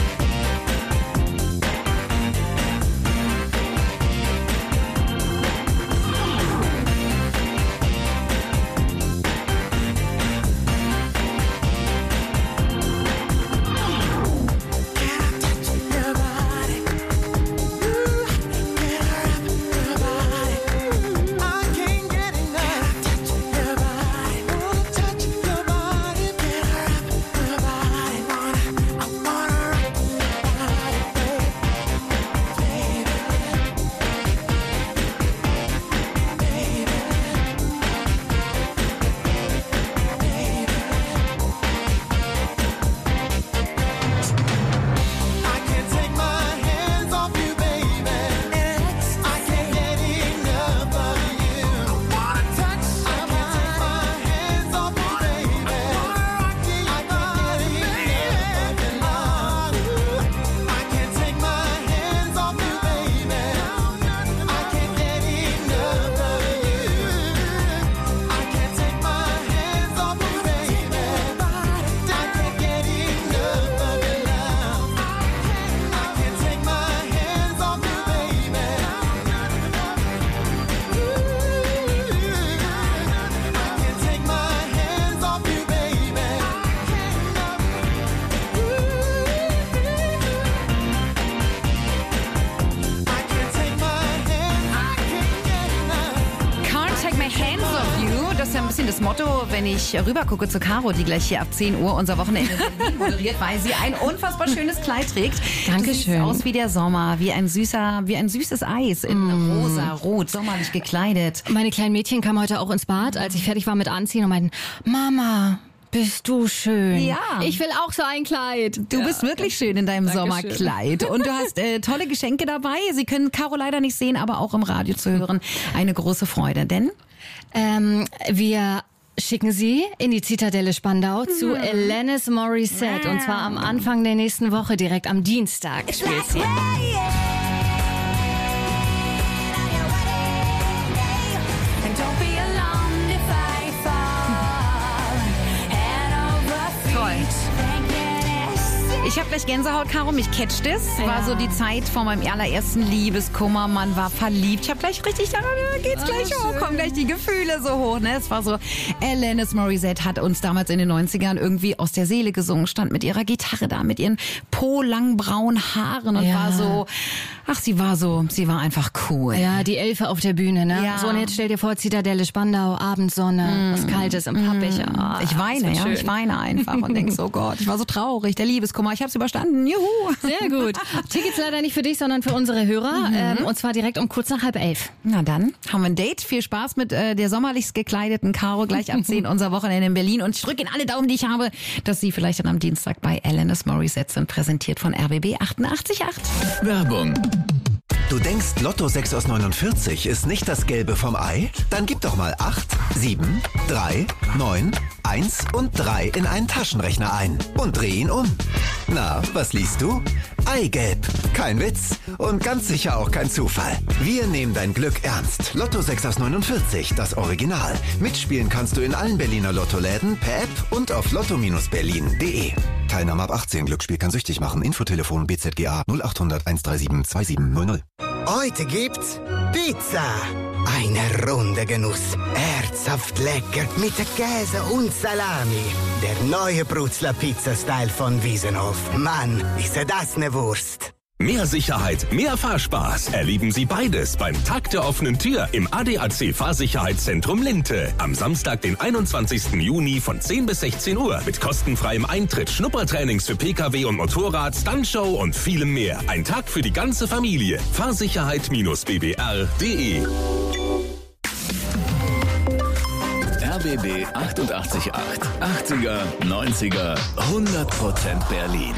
Your body, ooh, can I wrap your body? I can't get enough. Touch your body, wanna touch your body. Can I wrap your body? I wanna wrap your body, baby. I can't take my hands off you, baby. I can't get enough of you. I wanna touch. I can't take my hands off you, baby. I can't get enough of your love. I can't take my hands off you, baby. I can't get enough of you. I can't take my hands off you, baby. I can't get enough of your love. I can't take my hands off you, baby. I can't take my hands off you, baby. I can't take my hands. I can't get enough. Can't take my hands off you. Das ist ja ein bisschen das Motto, wenn ich rüber gucke zu Caro, die gleich hier ab 10 Uhr unser Wochenende in Berlin moderiert, weil sie ein unfassbar schönes Kleid trägt. Dankeschön. Du siehst aus wie der Sommer, wie ein süßes Eis in rosa, rot, sommerlich gekleidet. Meine kleinen Mädchen kamen heute auch ins Bad, als ich fertig war mit Anziehen und meinten, Mama, bist du schön. Ja. Ich will auch so ein Kleid. Du bist wirklich schön in deinem Dankeschön. Sommerkleid. Und du hast tolle Geschenke dabei. Sie können Caro leider nicht sehen, aber auch im Radio zu hören. Eine große Freude, denn wir schicken Sie in die Zitadelle Spandau zu Alanis Morissette. Und zwar am Anfang der nächsten Woche, direkt am Dienstag spielt sie. Toll. Ich habe gleich Gänsehaut, Caro, mich catcht es. War so die Zeit vor meinem allerersten Liebeskummer. Man war verliebt. Ich habe gleich richtig, da geht's gleich hoch, kommen gleich die Gefühle so hoch. Ne? Es war so, Alanis Morissette hat uns damals in den 90ern irgendwie aus der Seele gesungen, stand mit ihrer Gitarre da, mit ihren po-lang braunen Haaren und war so, Ach, sie war einfach cool. Ja, die Elfe auf der Bühne, ne? Ja. So, und jetzt stell dir vor, Zitadelle Spandau, Abendsonne, was Kaltes im Pappbecher. Ah, Ich weine, das ja. wird Ich schön. weine einfach und denk so, Gott, ich war so traurig. Der Liebeskummer, ich hab's überstanden. Juhu. Sehr gut. Tickets leider nicht für dich, sondern für unsere Hörer. Und zwar direkt um kurz nach 10:30. Na dann haben wir ein Date. Viel Spaß mit der sommerlichst gekleideten Caro gleich ab 10 unser Wochenende in Berlin. Und ich drücke Ihnen alle Daumen, die ich habe, dass Sie vielleicht dann am Dienstag bei Alanis Morissette sind, präsentiert von RBB 88.8. Werbung. Du denkst, Lotto 6 aus 49 ist nicht das Gelbe vom Ei? Dann gib doch mal 8, 7, 3, 9, 1 und 3 in einen Taschenrechner ein und dreh ihn um. Na, was liest du? Eigelb. Kein Witz und ganz sicher auch kein Zufall. Wir nehmen dein Glück ernst. Lotto 6 aus 49, das Original. Mitspielen kannst du in allen Berliner Lottoläden, per App und auf lotto-berlin.de. Teilnahme ab 18. Glücksspiel kann süchtig machen. Infotelefon BZGA 0800 137 2700. Heute gibt's Pizza. Eine Runde Genuss. Herzhaft lecker mit Käse und Salami. Der neue Brutzler Pizza-Style von Wiesenhof. Mann, ist das ne Wurst. Mehr Sicherheit, mehr Fahrspaß. Erleben Sie beides beim Tag der offenen Tür im ADAC Fahrsicherheitszentrum Linte. Am Samstag, den 21. Juni von 10 bis 16 Uhr mit kostenfreiem Eintritt, Schnuppertrainings für Pkw und Motorrad, Stuntshow und vielem mehr. Ein Tag für die ganze Familie. Fahrsicherheit-bbr.de. RBB 88.8. 80er, 90er, 100% Berlin.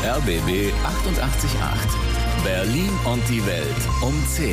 RBB 888. Berlin und die Welt um 10.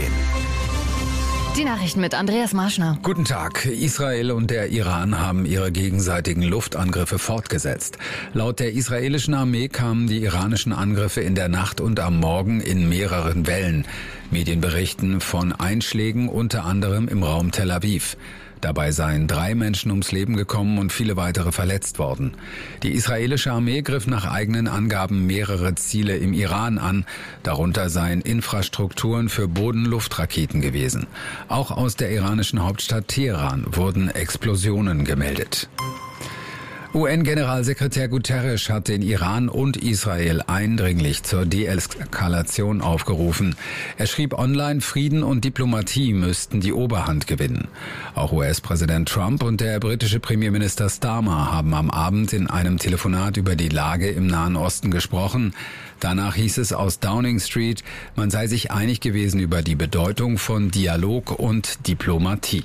Die Nachrichten mit Andreas Marschner. Guten Tag. Israel und der Iran haben ihre gegenseitigen Luftangriffe fortgesetzt. Laut der israelischen Armee kamen die iranischen Angriffe in der Nacht und am Morgen in mehreren Wellen. Medien berichten von Einschlägen unter anderem im Raum Tel Aviv. Dabei seien 3 Menschen ums Leben gekommen und viele weitere verletzt worden. Die israelische Armee griff nach eigenen Angaben mehrere Ziele im Iran an. Darunter seien Infrastrukturen für Boden-Luft-Raketen gewesen. Auch aus der iranischen Hauptstadt Teheran wurden Explosionen gemeldet. UN-Generalsekretär Guterres hat den Iran und Israel eindringlich zur Deeskalation aufgerufen. Er schrieb online, Frieden und Diplomatie müssten die Oberhand gewinnen. Auch US-Präsident Trump und der britische Premierminister Starmer haben am Abend in einem Telefonat über die Lage im Nahen Osten gesprochen. Danach hieß es aus Downing Street, man sei sich einig gewesen über die Bedeutung von Dialog und Diplomatie.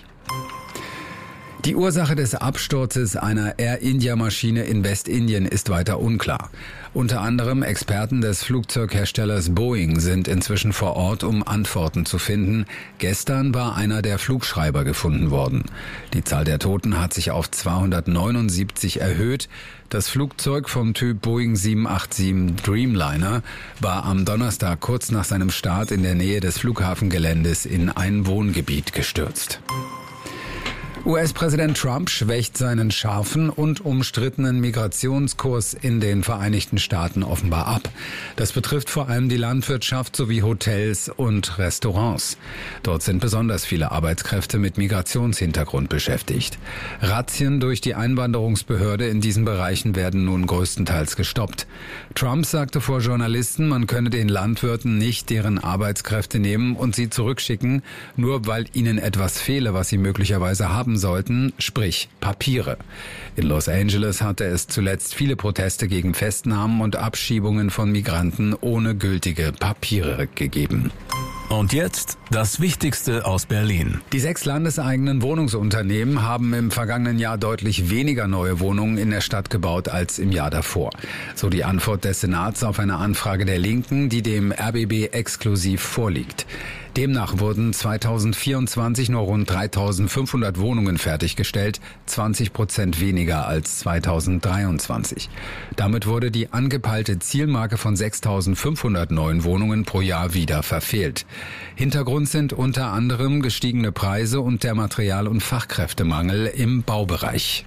Die Ursache des Absturzes einer Air India-Maschine in Westindien ist weiter unklar. Unter anderem Experten des Flugzeugherstellers Boeing sind inzwischen vor Ort, um Antworten zu finden. Gestern war einer der Flugschreiber gefunden worden. Die Zahl der Toten hat sich auf 279 erhöht. Das Flugzeug vom Typ Boeing 787 Dreamliner war am Donnerstag kurz nach seinem Start in der Nähe des Flughafengeländes in ein Wohngebiet gestürzt. US-Präsident Trump schwächt seinen scharfen und umstrittenen Migrationskurs in den Vereinigten Staaten offenbar ab. Das betrifft vor allem die Landwirtschaft sowie Hotels und Restaurants. Dort sind besonders viele Arbeitskräfte mit Migrationshintergrund beschäftigt. Razzien durch die Einwanderungsbehörde in diesen Bereichen werden nun größtenteils gestoppt. Trump sagte vor Journalisten, man könne den Landwirten nicht deren Arbeitskräfte nehmen und sie zurückschicken, nur weil ihnen etwas fehle, was sie möglicherweise haben sollten, sprich Papiere. In Los Angeles hatte es zuletzt viele Proteste gegen Festnahmen und Abschiebungen von Migranten ohne gültige Papiere gegeben. Und jetzt das Wichtigste aus Berlin. Die 6 landeseigenen Wohnungsunternehmen haben im vergangenen Jahr deutlich weniger neue Wohnungen in der Stadt gebaut als im Jahr davor. So die Antwort des Senats auf eine Anfrage der Linken, die dem RBB exklusiv vorliegt. Demnach wurden 2024 nur rund 3.500 Wohnungen fertiggestellt, 20% weniger als 2023. Damit wurde die angepeilte Zielmarke von 6.500 neuen Wohnungen pro Jahr wieder verfehlt. Hintergrund sind unter anderem gestiegene Preise und der Material- und Fachkräftemangel im Baubereich.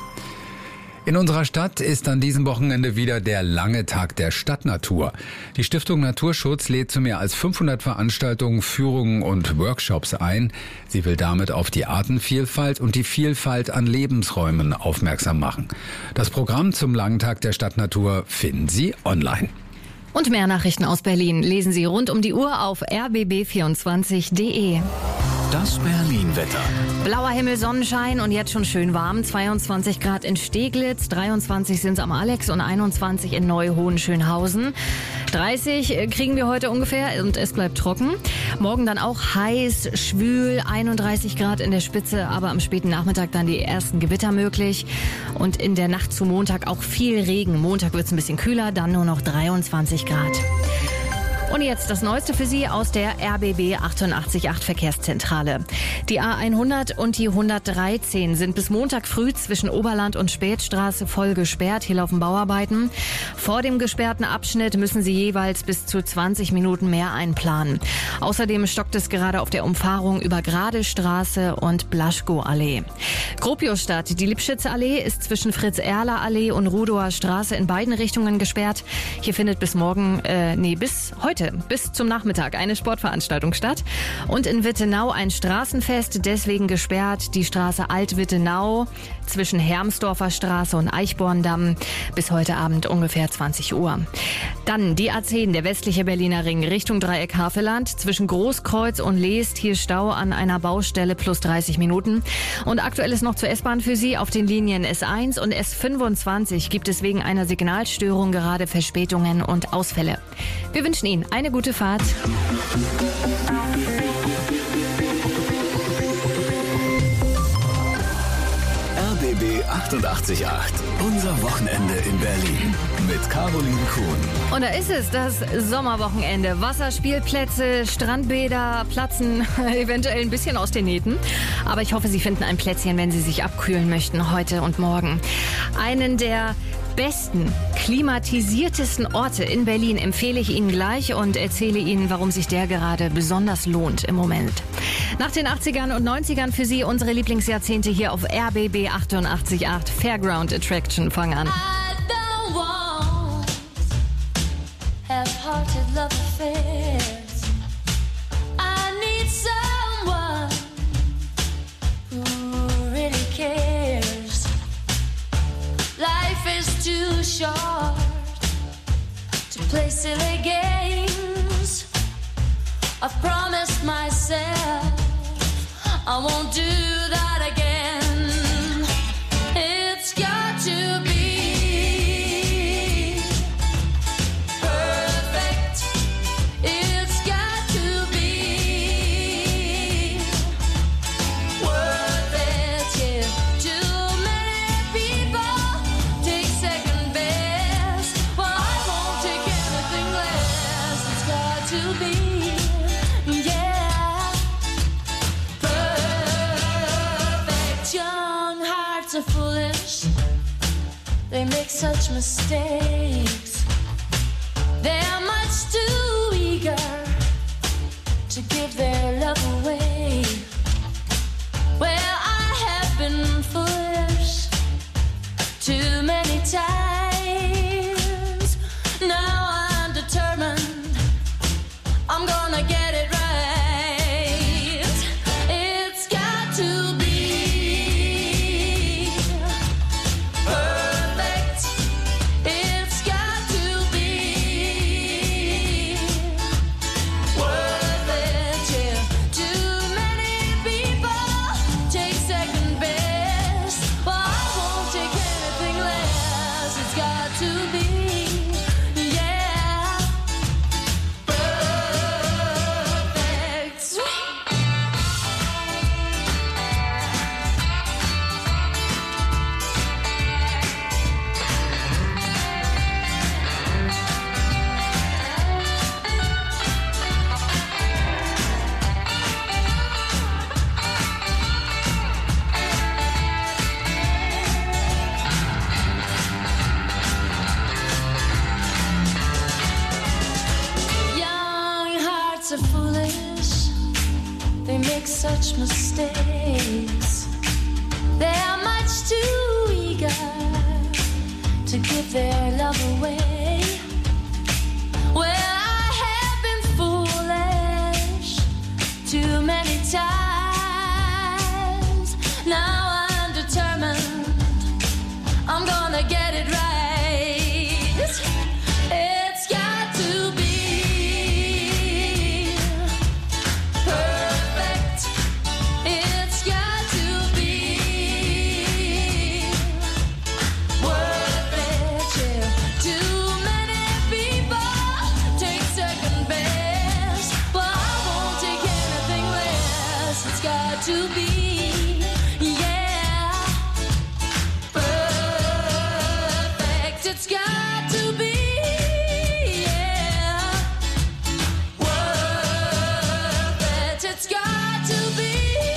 In unserer Stadt ist an diesem Wochenende wieder der lange Tag der Stadtnatur. Die Stiftung Naturschutz lädt zu mehr als 500 Veranstaltungen, Führungen und Workshops ein. Sie will damit auf die Artenvielfalt und die Vielfalt an Lebensräumen aufmerksam machen. Das Programm zum langen Tag der Stadtnatur finden Sie online. Und mehr Nachrichten aus Berlin lesen Sie rund um die Uhr auf rbb24.de. Das Berlin-Wetter. Blauer Himmel, Sonnenschein und jetzt schon schön warm. 22 Grad in Steglitz, 23 sind es am Alex und 21 in Neu-Hohenschönhausen. 30 kriegen wir heute ungefähr und es bleibt trocken. Morgen dann auch heiß, schwül, 31 Grad in der Spitze, aber am späten Nachmittag dann die ersten Gewitter möglich. Und in der Nacht zu Montag auch viel Regen. Montag wird es ein bisschen kühler, dann nur noch 23 Grad. Und jetzt das Neueste für Sie aus der RBB 888 Verkehrszentrale. Die A100 und die 113 sind bis Montag früh zwischen Oberland und Spätstraße voll gesperrt. Hier laufen Bauarbeiten. Vor dem gesperrten Abschnitt müssen Sie jeweils bis zu 20 Minuten mehr einplanen. Außerdem stockt es gerade auf der Umfahrung über Gradestraße und Blaschko-Allee. Gropiusstadt, die Lipschitzer-Allee ist zwischen Fritz-Erler-Allee und Rudower Straße in beiden Richtungen gesperrt. Hier findet bis zum Nachmittag eine Sportveranstaltung statt. Und in Wittenau ein Straßenfest, deswegen gesperrt die Straße Alt-Wittenau zwischen Hermsdorfer Straße und Eichborndamm bis heute Abend ungefähr 20 Uhr. Dann die A10, der westliche Berliner Ring Richtung Dreieck Havelland zwischen Großkreuz und Leest. Hier Stau an einer Baustelle plus 30 Minuten. Und aktuell ist noch zur S-Bahn für Sie auf den Linien S1 und S25 gibt es wegen einer Signalstörung gerade Verspätungen und Ausfälle. Wir wünschen Ihnen eine gute Fahrt. RBB 88.8. Unser Wochenende in Berlin. Mit Caroline Kuhn. Und da ist es, das Sommerwochenende. Wasserspielplätze, Strandbäder platzen eventuell ein bisschen aus den Nähten. Aber ich hoffe, Sie finden ein Plätzchen, wenn Sie sich abkühlen möchten heute und morgen. Einen der besten, klimatisiertesten Orte in Berlin empfehle ich Ihnen gleich und erzähle Ihnen, warum sich der gerade besonders lohnt im Moment. Nach den 80ern und 90ern für Sie unsere Lieblingsjahrzehnte hier auf RBB 88.8 Fairground Attraction. Fang an. Half-hearted love affairs. I need someone who really cares. Life is too short to play silly games. I've promised myself I won't do that again. It's got to be they make such mistakes. They're much too eager to give their love away. Well, I have been foolish too many times. Now I'm determined I'm gonna get it right. It's got to be are foolish, they make such mistakes. They're much too eager to give their love away. Well, I have been foolish too many times. Now I'm determined I'm gonna get it right. It's got to be to be, yeah, perfect. It's got to be, yeah, perfect. It's got to be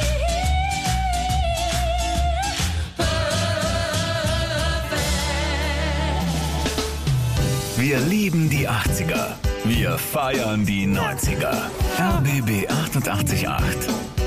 perfect. Wir lieben die 80er. Wir feiern die 90er. RBB 88.8.